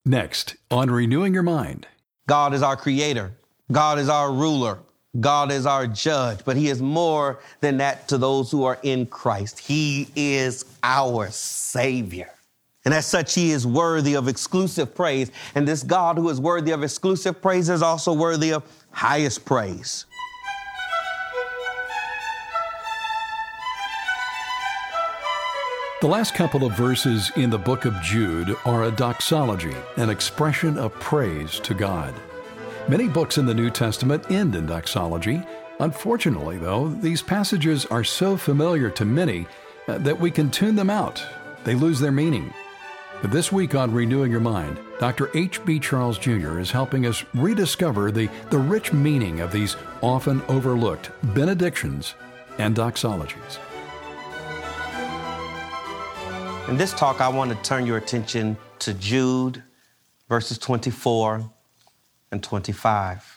Next, on Renewing Your Mind. God is our creator. God is our ruler. God is our judge. But he is more than that to those who are in Christ. He is our Savior. And as such, he is worthy of exclusive praise. And this God who is worthy of exclusive praise is also worthy of highest praise. The last couple of verses in the book of Jude are a doxology, an expression of praise to God. Many books in the New Testament end in doxology. Unfortunately, though, these passages are so familiar to many that we can tune them out. They lose their meaning. But this week on Renewing Your Mind, Dr. H.B. Charles Jr. is helping us rediscover the rich meaning of these often overlooked benedictions and doxologies. In this talk, I want to turn your attention to Jude, verses 24 and 25.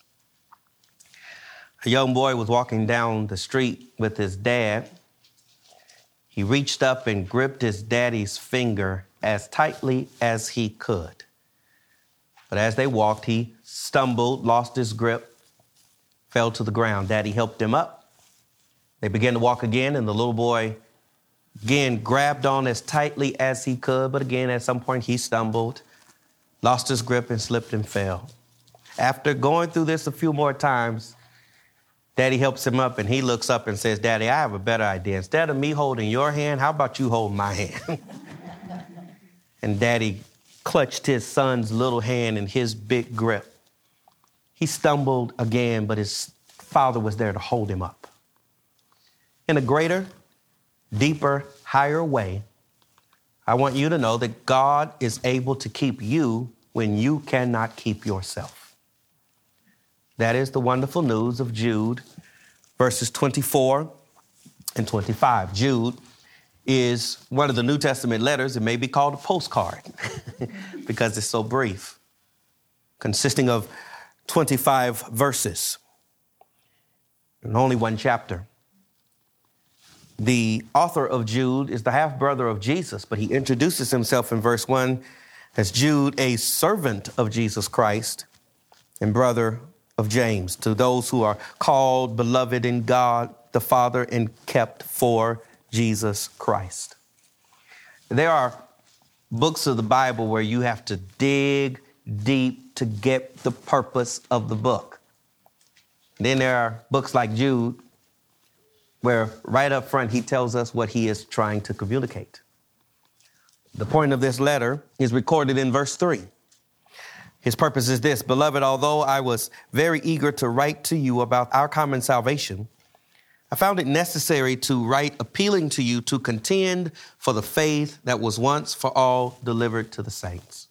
A young boy was walking down the street with his dad. He reached up and gripped his daddy's finger as tightly as he could. But as they walked, he stumbled, lost his grip, fell to the ground. Daddy helped him up. They began to walk again, and the little boy again grabbed on as tightly as he could. But again, at some point, he stumbled, lost his grip, and slipped and fell. After going through this a few more times, Daddy helps him up, and he looks up and says, "Daddy, I have a better idea. Instead of me holding your hand, how about you hold my hand?" And Daddy clutched his son's little hand in his big grip. He stumbled again, but his father was there to hold him up. In a greater, deeper, higher way, I want you to know that God is able to keep you when you cannot keep yourself. That is the wonderful news of Jude, verses 24 and 25. Jude is one of the New Testament letters. It may be called a postcard because it's so brief, consisting of 25 verses and only one chapter. The author of Jude is the half-brother of Jesus, but he introduces himself in verse 1 as Jude, a servant of Jesus Christ and brother of James, to those who are called, beloved in God the Father, and kept for Jesus Christ. There are books of the Bible where you have to dig deep to get the purpose of the book. Then there are books like Jude, where right up front he tells us what he is trying to communicate. The point of this letter is recorded in verse 3. His purpose is this: "Beloved, although I was very eager to write to you about our common salvation, I found it necessary to write appealing to you to contend for the faith that was once for all delivered to the saints."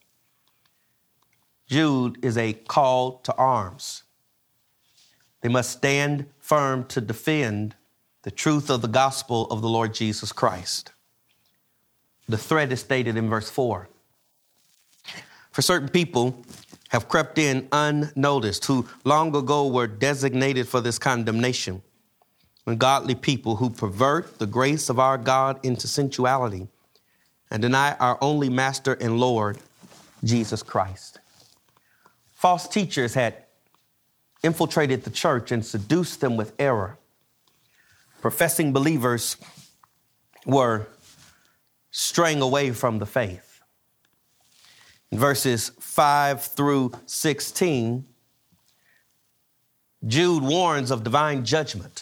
Jude is a call to arms. They must stand firm to defend the truth of the gospel of the Lord Jesus Christ. The threat is stated in verse 4. For certain people have crept in unnoticed, who long ago were designated for this condemnation. Ungodly people who pervert the grace of our God into sensuality and deny our only Master and Lord, Jesus Christ. False teachers had infiltrated the church and seduced them with error. Professing believers were straying away from the faith. In verses 5 through 16, Jude warns of divine judgment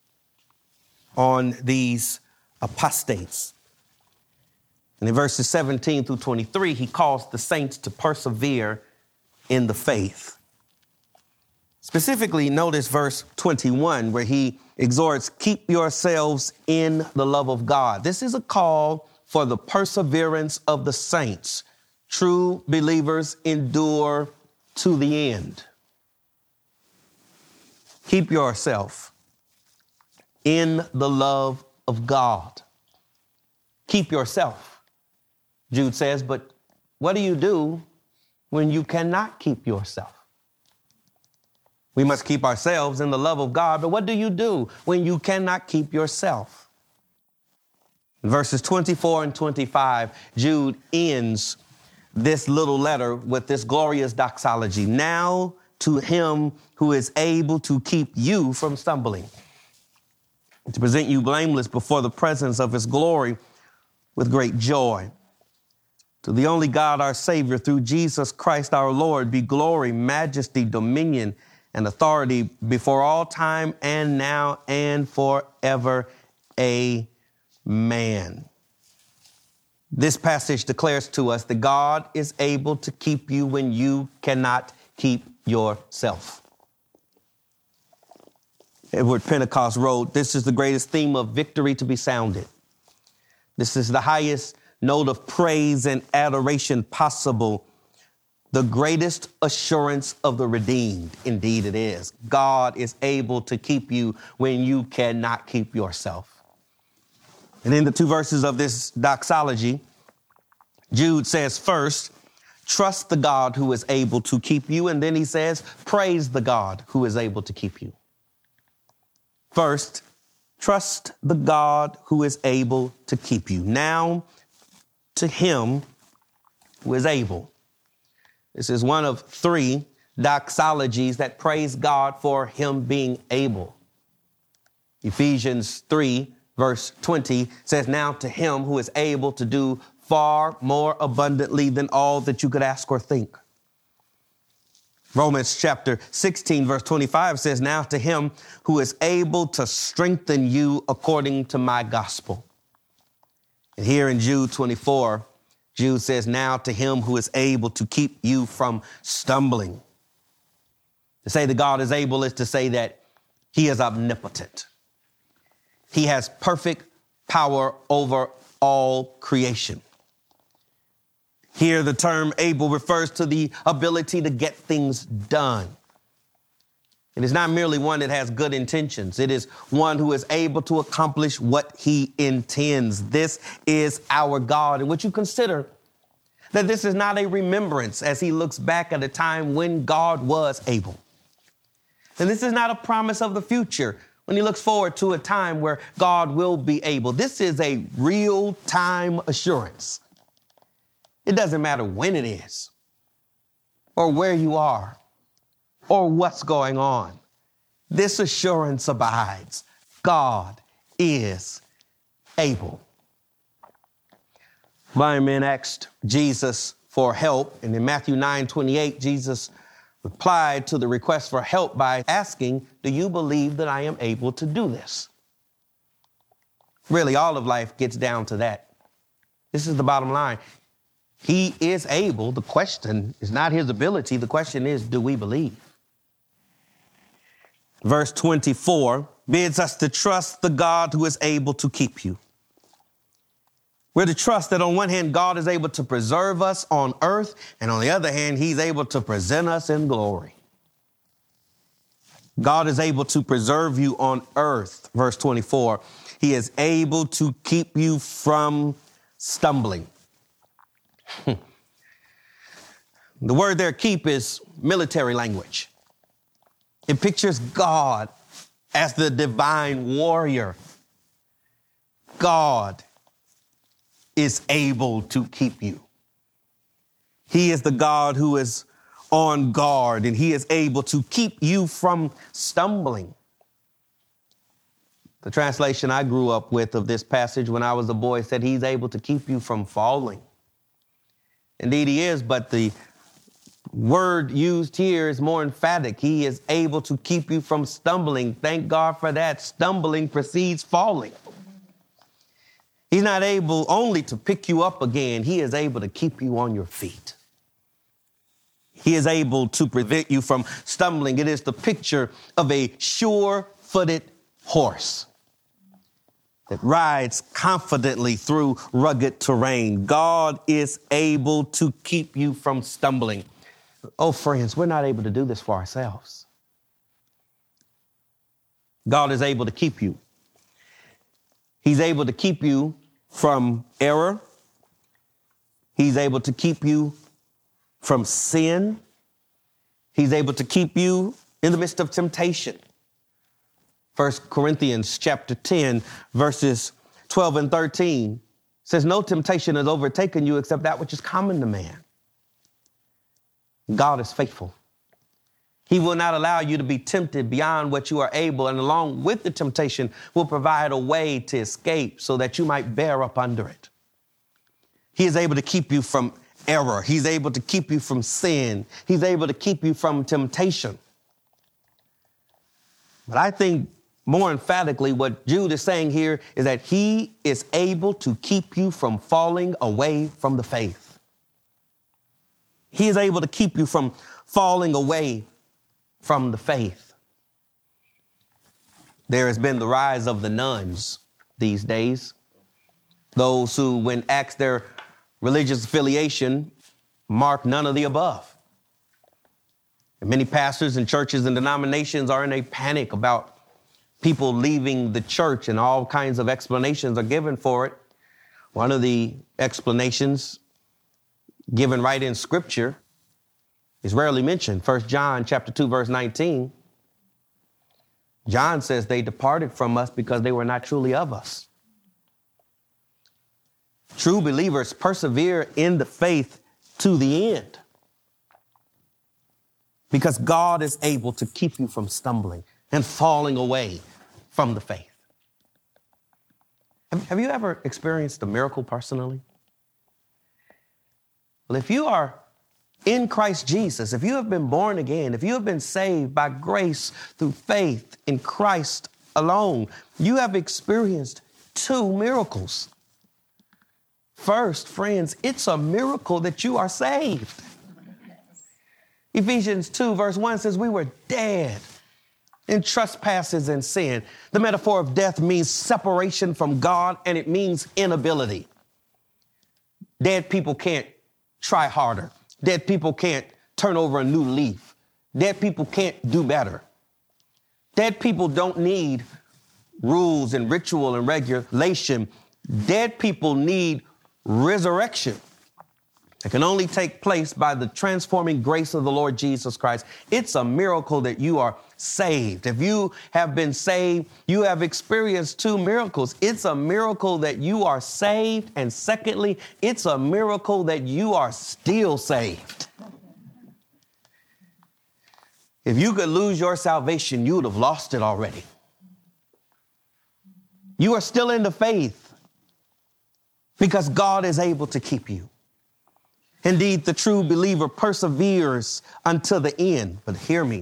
on these apostates. And in verses 17 through 23, he calls the saints to persevere in the faith. Specifically, notice verse 21, where he exhorts, "Keep yourselves in the love of God." This is a call for the perseverance of the saints. True believers endure to the end. Keep yourself in the love of God. Keep yourself, Jude says, but what do you do when you cannot keep yourself? We must keep ourselves in the love of God, but what do you do when you cannot keep yourself? In verses 24 and 25, Jude ends this little letter with this glorious doxology. Now to him who is able to keep you from stumbling, to present you blameless before the presence of his glory with great joy. To the only God, our Savior, through Jesus Christ our Lord, be glory, majesty, dominion, and authority before all time and now and forever. Amen. This passage declares to us that God is able to keep you when you cannot keep yourself. Edward Pentecost wrote, "This is the greatest theme of victory to be sounded. This is the highest note of praise and adoration possible, the greatest assurance of the redeemed." Indeed it is. God is able to keep you when you cannot keep yourself. And in the two verses of this doxology, Jude says first, trust the God who is able to keep you. And then he says, praise the God who is able to keep you. First, trust the God who is able to keep you. Now, to him who is able. This is one of three doxologies that praise God for him being able. Ephesians 3, verse 20 says, now to him who is able to do far more abundantly than all that you could ask or think. Romans chapter 16, verse 25 says, now to him who is able to strengthen you according to my gospel. And here in Jude 24, Jude says, now to him who is able to keep you from stumbling. To say that God is able is to say that he is omnipotent. He has perfect power over all creation. Here, the term able refers to the ability to get things done. It is not merely one that has good intentions. It is one who is able to accomplish what he intends. This is our God. And would you consider that this is not a remembrance as he looks back at a time when God was able. And this is not a promise of the future when he looks forward to a time where God will be able. This is a real-time assurance. It doesn't matter when it is, or where you are, or what's going on. This assurance abides. God is able. Blind men asked Jesus for help, and in Matthew 9:28, Jesus replied to the request for help by asking, do you believe that I am able to do this? Really, all of life gets down to that. This is the bottom line. He is able. The question is not his ability. The question is, do we believe? Verse 24 bids us to trust the God who is able to keep you. We're to trust that on one hand, God is able to preserve us on earth, and on the other hand, he's able to present us in glory. God is able to preserve you on earth. Verse 24, he is able to keep you from stumbling. The word there, keep, is military language. It pictures God as the divine warrior. God is able to keep you. He is the God who is on guard, and he is able to keep you from stumbling. The translation I grew up with of this passage when I was a boy said he's able to keep you from falling. Indeed, he is, but the word used here is more emphatic. He is able to keep you from stumbling. Thank God for that. Stumbling precedes falling. He's not able only to pick you up again. He is able to keep you on your feet. He is able to prevent you from stumbling. It is the picture of a sure-footed horse that rides confidently through rugged terrain. God is able to keep you from stumbling. Oh, friends, we're not able to do this for ourselves. God is able to keep you. He's able to keep you from error. He's able to keep you from sin. He's able to keep you in the midst of temptation. 1 Corinthians chapter 10, verses 12 and 13 says, no temptation has overtaken you except that which is common to man. God is faithful. He will not allow you to be tempted beyond what you are able, and along with the temptation will provide a way to escape so that you might bear up under it. He is able to keep you from error. He's able to keep you from sin. He's able to keep you from temptation. But I think more emphatically, what Jude is saying here is that he is able to keep you from falling away from the faith. He is able to keep you from falling away from the faith. There has been the rise of the nuns these days. Those who, when asked their religious affiliation, mark none of the above. And many pastors and churches and denominations are in a panic about people leaving the church, and all kinds of explanations are given for it. One of the explanations given right in Scripture is rarely mentioned. 1 John chapter 2, verse 19. John says they departed from us because they were not truly of us. True believers persevere in the faith to the end because God is able to keep you from stumbling and falling away from the faith. Have you ever experienced a miracle personally? Well, if you are in Christ Jesus, if you have been born again, if you have been saved by grace through faith in Christ alone, you have experienced two miracles. First, friends, it's a miracle that you are saved. Ephesians 2, verse 1 says we were dead in trespasses and sin. The metaphor of death means separation from God, and it means inability. Dead people can't try harder. Dead people can't turn over a new leaf. Dead people can't do better. Dead people don't need rules and ritual and regulation. Dead people need resurrection. It can only take place by the transforming grace of the Lord Jesus Christ. It's a miracle that you are saved. If you have been saved, you have experienced two miracles. It's a miracle that you are saved. And secondly, it's a miracle that you are still saved. If you could lose your salvation, you would have lost it already. You are still in the faith because God is able to keep you. Indeed, the true believer perseveres until the end. But hear me.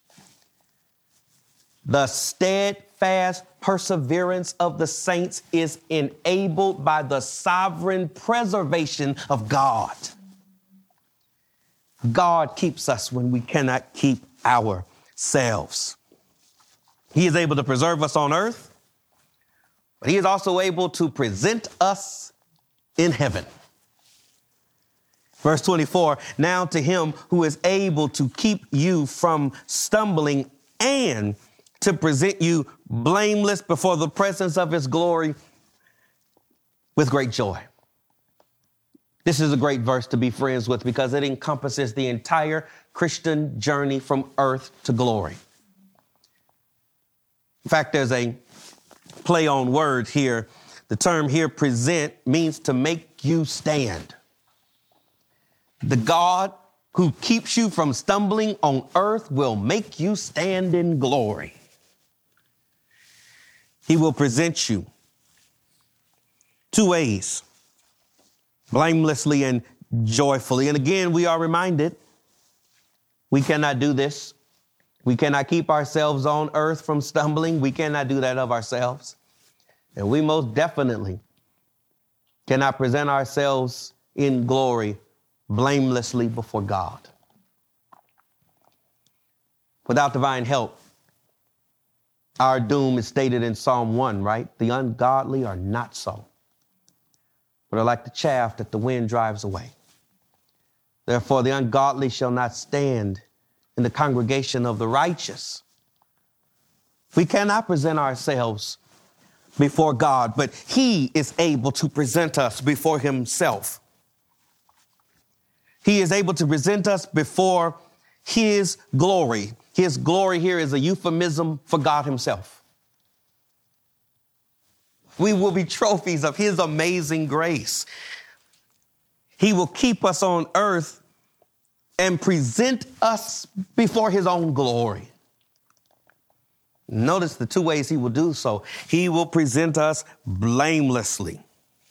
The steadfast perseverance of the saints is enabled by the sovereign preservation of God. God keeps us when we cannot keep ourselves. He is able to preserve us on earth, but he is also able to present us in heaven. Verse 24, now to him who is able to keep you from stumbling and to present you blameless before the presence of his glory with great joy. This is a great verse to be friends with because it encompasses the entire Christian journey from earth to glory. In fact, there's a play on words here. The term here, present, means to make you stand. The God who keeps you from stumbling on earth will make you stand in glory. He will present you two ways, blamelessly and joyfully. And again, we are reminded we cannot do this. We cannot keep ourselves on earth from stumbling. We cannot do that of ourselves. And we most definitely cannot present ourselves in glory blamelessly before God. Without divine help, our doom is stated in Psalm 1, right? The ungodly are not so, but are like the chaff that the wind drives away. Therefore, the ungodly shall not stand in the congregation of the righteous. We cannot present ourselves before God, but he is able to present us before himself. He is able to present us before his glory. His glory here is a euphemism for God himself. We will be trophies of his amazing grace. He will keep us on earth and present us before his own glory. Notice the two ways he will do so. He will present us blamelessly.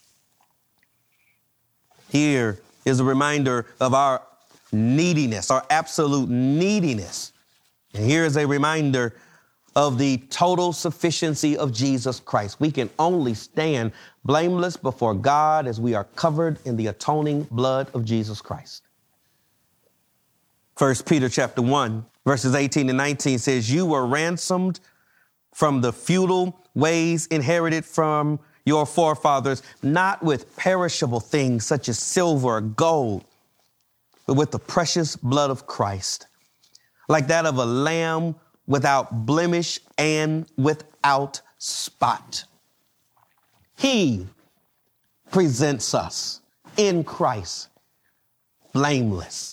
Here is a reminder of our neediness, our absolute neediness. And here is a reminder of the total sufficiency of Jesus Christ. We can only stand blameless before God as we are covered in the atoning blood of Jesus Christ. 1 Peter chapter 1, verses 18 and 19 says, you were ransomed from the futile ways inherited from your forefathers, not with perishable things such as silver or gold, but with the precious blood of Christ, like that of a lamb without blemish and without spot. He presents us in Christ blameless.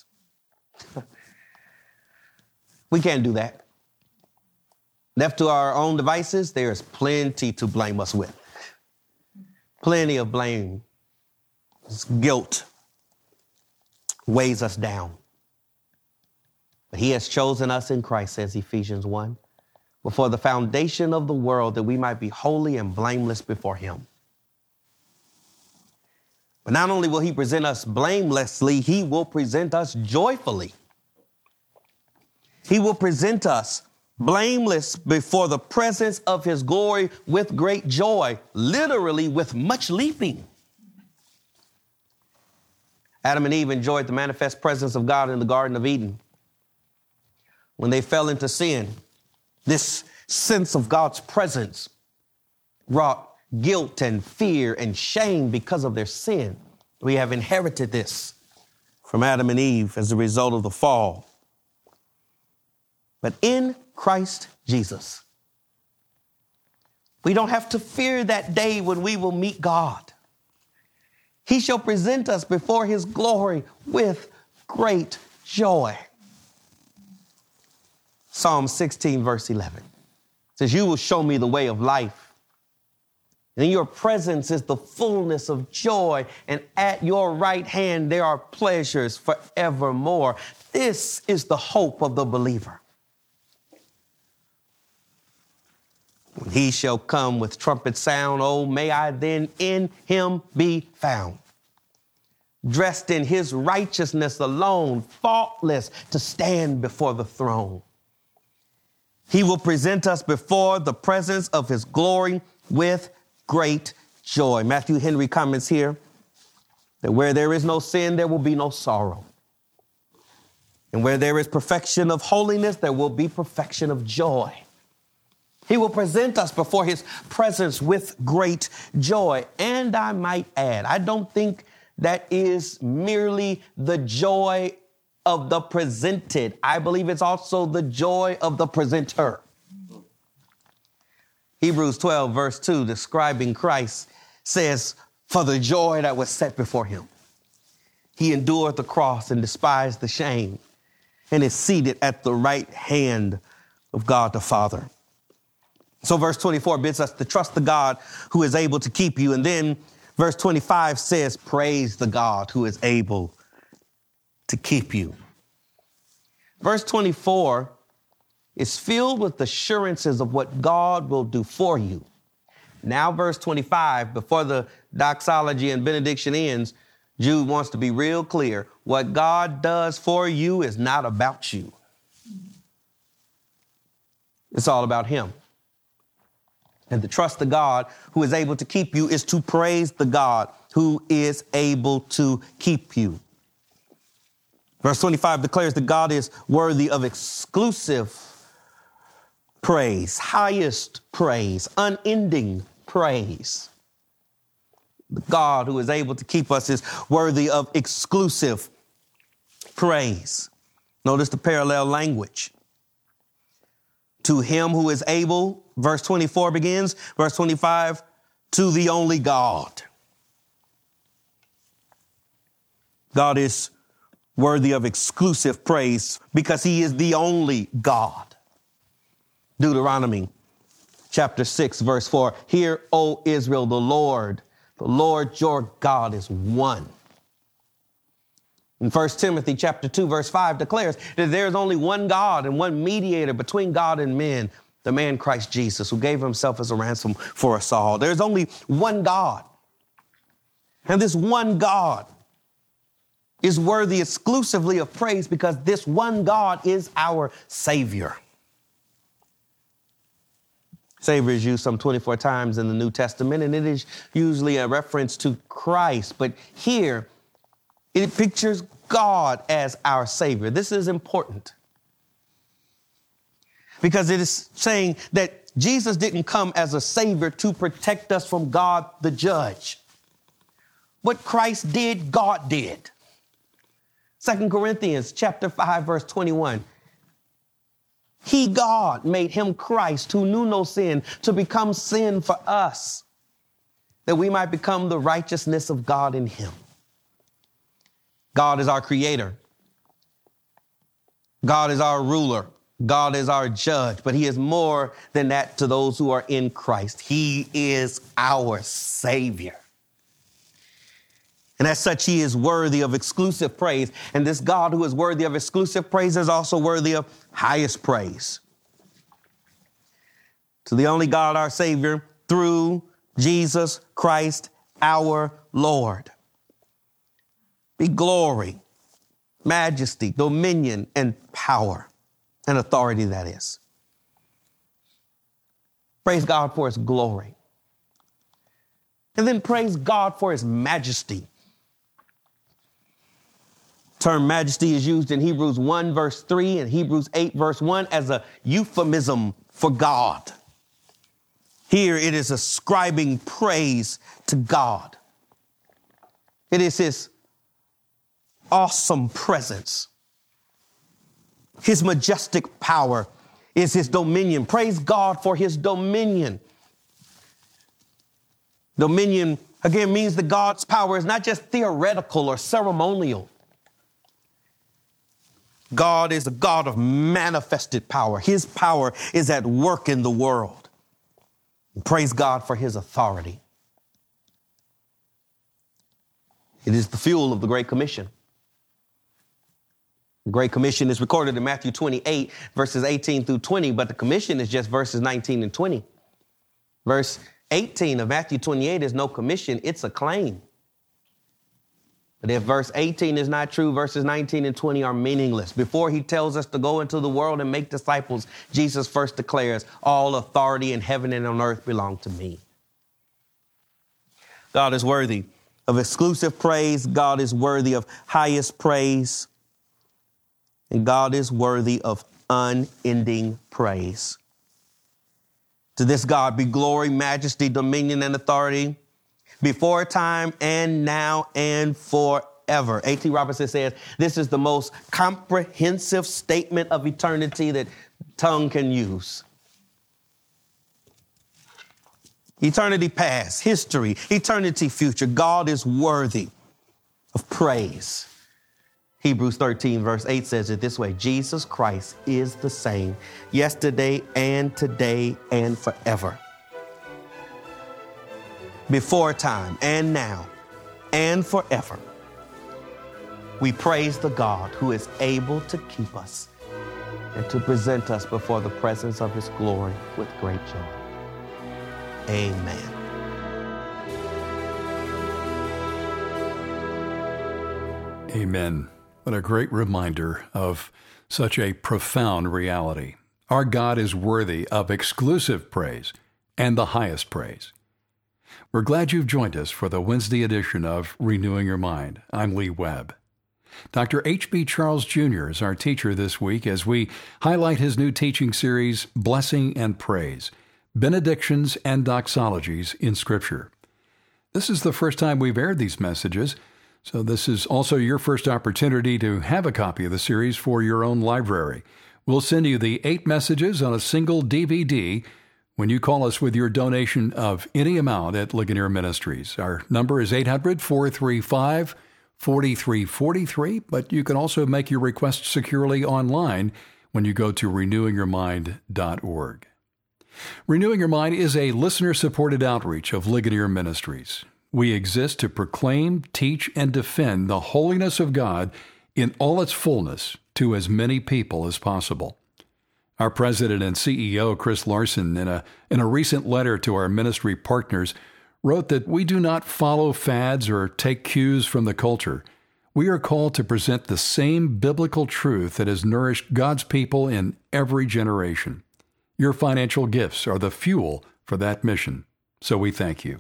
We can't do that. Left to our own devices, there is plenty to blame us with. Plenty of blame. Guilt weighs us down. But he has chosen us in Christ, says Ephesians 1, before the foundation of the world, that we might be holy and blameless before him. But not only will he present us blamelessly, he will present us joyfully. He will present us blameless before the presence of his glory with great joy, literally with much leaping. Adam and Eve enjoyed the manifest presence of God in the Garden of Eden. When they fell into sin, this sense of God's presence brought guilt and fear and shame because of their sin. We have inherited this from Adam and Eve as a result of the fall. But in Christ Jesus, we don't have to fear that day when we will meet God. He shall present us before his glory with great joy. Psalm 16, verse 11 says, you will show me the way of life. And in your presence is the fullness of joy, and at your right hand there are pleasures forevermore. This is the hope of the believer. When he shall come with trumpet sound, oh, may I then in him be found, dressed in his righteousness alone, faultless to stand before the throne. He will present us before the presence of his glory with great joy. Matthew Henry comments here that where there is no sin, there will be no sorrow. And where there is perfection of holiness, there will be perfection of joy. He will present us before his presence with great joy. And I might add, I don't think that is merely the joy of the presented. I believe it's also the joy of the presenter. Hebrews 12, verse 2, describing Christ, says, for the joy that was set before him, he endured the cross and despised the shame, and is seated at the right hand of God the Father. So verse 24 bids us to trust the God who is able to keep you. And then verse 25 says, praise the God who is able to keep you. Verse 24 is filled with assurances of what God will do for you. Now, verse 25, before the doxology and benediction ends, Jude wants to be real clear. What God does for you is not about you. It's all about him. And to trust the God who is able to keep you is to praise the God who is able to keep you. Verse 25 declares that God is worthy of exclusive praise, highest praise, unending praise. The God who is able to keep us is worthy of exclusive praise. Notice the parallel language. To him who is able, verse 24 begins, verse 25, to the only God. God is worthy of exclusive praise because he is the only God. Deuteronomy chapter 6, verse 4. Hear, O Israel, the Lord your God is one. In 1 Timothy chapter 2, verse 5 declares that there is only one God and one mediator between God and men, the man Christ Jesus, who gave himself as a ransom for us all. There's only one God. And this one God is worthy exclusively of praise because this one God is our Savior. Savior is used some 24 times in the New Testament, and it is usually a reference to Christ. But here, it pictures God as our Savior. This is important because it is saying that Jesus didn't come as a Savior to protect us from God, the judge. What Christ did, God did. 2 Corinthians chapter 5, verse 21. He, God, made him Christ, who knew no sin, to become sin for us, that we might become the righteousness of God in him. God is our creator. God is our ruler. God is our judge, but he is more than that to those who are in Christ. He is our Savior. And as such, he is worthy of exclusive praise. And this God who is worthy of exclusive praise is also worthy of highest praise. To the only God, our Savior, through Jesus Christ, our Lord, be glory, majesty, dominion, and power, and authority, that is. Praise God for his glory. And then praise God for his majesty. Term majesty is used in Hebrews 1, verse 3 and Hebrews 8, verse 1 as a euphemism for God. Here it is ascribing praise to God. It is his awesome presence. His majestic power is his dominion. Praise God for his dominion. Dominion, again, means that God's power is not just theoretical or ceremonial. God is a God of manifested power. His power is at work in the world. Praise God for his authority. It is the fuel of the Great Commission. The Great Commission is recorded in Matthew 28, verses 18 through 20, but the commission is just verses 19 and 20. Verse 18 of Matthew 28 is no commission, it's a claim. But if verse 18 is not true, verses 19 and 20 are meaningless. Before he tells us to go into the world and make disciples, Jesus first declares, all authority in heaven and on earth belong to me. God is worthy of exclusive praise. God is worthy of highest praise. And God is worthy of unending praise. To this God be glory, majesty, dominion, and authority before time and now and forever. A.T. Robertson says, this is the most comprehensive statement of eternity that tongue can use. Eternity past, history, eternity future. God is worthy of praise. Hebrews 13, verse 8 says it this way. Jesus Christ is the same yesterday and today and forever. Before time and now and forever. We praise the God who is able to keep us and to present us before the presence of his glory with great joy. Amen. Amen. What a great reminder of such a profound reality. Our God is worthy of exclusive praise and the highest praise. We're glad you've joined us for the Wednesday edition of Renewing Your Mind. I'm Lee Webb. Dr. H.B. Charles Jr. is our teacher this week as we highlight his new teaching series, Blessing and Praise, Benedictions and Doxologies in Scripture. This is the first time we've aired these messages, so this is also your first opportunity to have a copy of the series for your own library. We'll send you the 8 messages on a single DVD when you call us with your donation of any amount at Ligonier Ministries. Our number is 800-435-4343, but you can also make your request securely online when you go to renewingyourmind.org. Renewing Your Mind is a listener-supported outreach of Ligonier Ministries. We exist to proclaim, teach, and defend the holiness of God in all its fullness to as many people as possible. Our president and CEO, Chris Larson, in a recent letter to our ministry partners, wrote that we do not follow fads or take cues from the culture. We are called to present the same biblical truth that has nourished God's people in every generation. Your financial gifts are the fuel for that mission, so we thank you.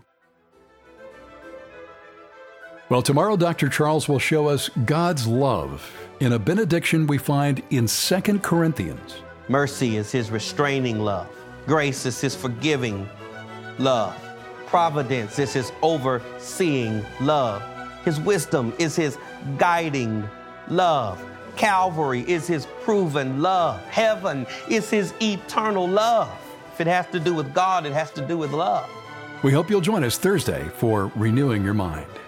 Well, tomorrow Dr. Charles will show us God's love in a benediction we find in 2 Corinthians. Mercy is his restraining love. Grace is his forgiving love. Providence is his overseeing love. His wisdom is his guiding love. Calvary is his proven love. Heaven is his eternal love. If it has to do with God, it has to do with love. We hope you'll join us Thursday for Renewing Your Mind.